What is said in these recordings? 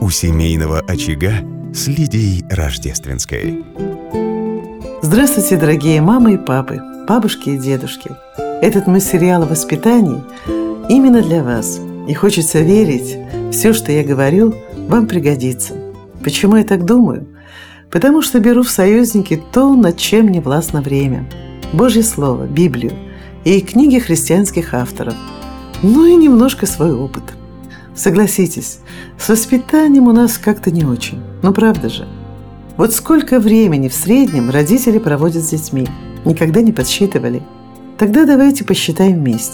У семейного очага с Лидией Рождественской. Здравствуйте, дорогие мамы и папы, бабушки и дедушки. Этот мой сериал о воспитании именно для вас. И хочется верить, все, что я говорю, вам пригодится. Почему я так думаю? Потому что беру в союзники то, над чем не властно время. Божье Слово, Библию и книги христианских авторов. Ну и немножко свой опыт. Согласитесь, с воспитанием у нас как-то не очень. Ну правда же? Вот сколько времени в среднем родители проводят с детьми? Никогда не подсчитывали? Тогда давайте посчитаем вместе.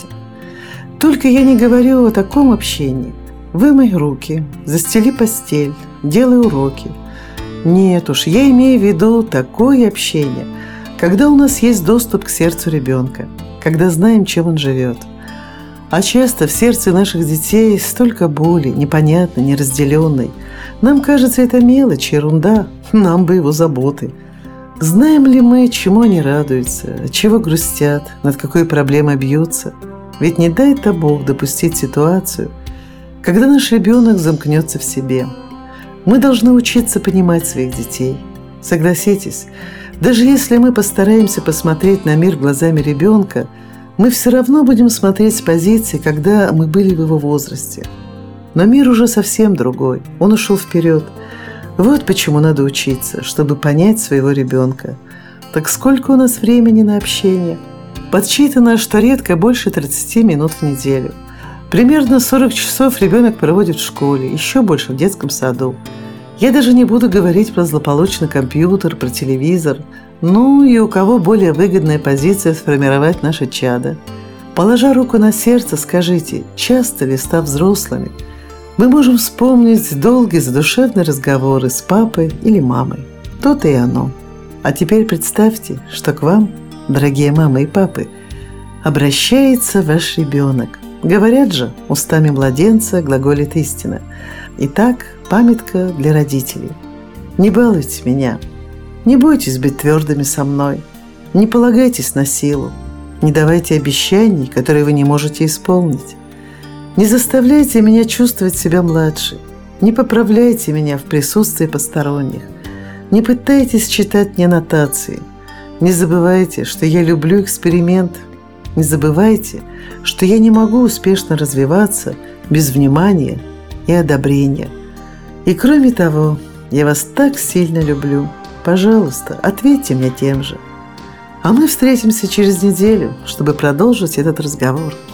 Только я не говорю о таком общении. Вымой руки, застели постель, делай уроки. Нет уж, я имею в виду такое общение, когда у нас есть доступ к сердцу ребенка, когда знаем, чем он живет. А часто в сердце наших детей столько боли, непонятной, неразделенной. Нам кажется, это мелочь, ерунда, нам бы его заботы. Знаем ли мы, чему они радуются, от чего грустят, над какой проблемой бьются? Ведь не дай-то Бог допустить ситуацию, когда наш ребенок замкнется в себе. Мы должны учиться понимать своих детей. Согласитесь, даже если мы постараемся посмотреть на мир глазами ребенка, мы все равно будем смотреть с позиции, когда мы были в его возрасте. Но мир уже совсем другой, он ушел вперед. Вот почему надо учиться, чтобы понять своего ребенка. Так сколько у нас времени на общение? Подсчитано, что редко больше 30 минут в неделю. Примерно 40 часов ребенок проводит в школе, еще больше в детском саду. Я даже не буду говорить про злополучный компьютер, про телевизор. Ну и у кого более выгодная позиция сформировать наше чадо. Положа руку на сердце, скажите, часто ли, став взрослыми, мы можем вспомнить долгие задушевные разговоры с папой или мамой? То-то и оно. А теперь представьте, что к вам, дорогие мамы и папы, обращается ваш ребенок. Говорят же, устами младенца глаголит истина. Итак, памятка для родителей. Не балуйте меня. Не бойтесь быть твердыми со мной. Не полагайтесь на силу. Не давайте обещаний, которые вы не можете исполнить. Не заставляйте меня чувствовать себя младше. Не поправляйте меня в присутствии посторонних. Не пытайтесь читать мне нотации. Не забывайте, что я люблю эксперимент. Не забывайте, что я не могу успешно развиваться без внимания и одобрения. И кроме того, я вас так сильно люблю. Пожалуйста, ответьте мне тем же. А мы встретимся через неделю, чтобы продолжить этот разговор.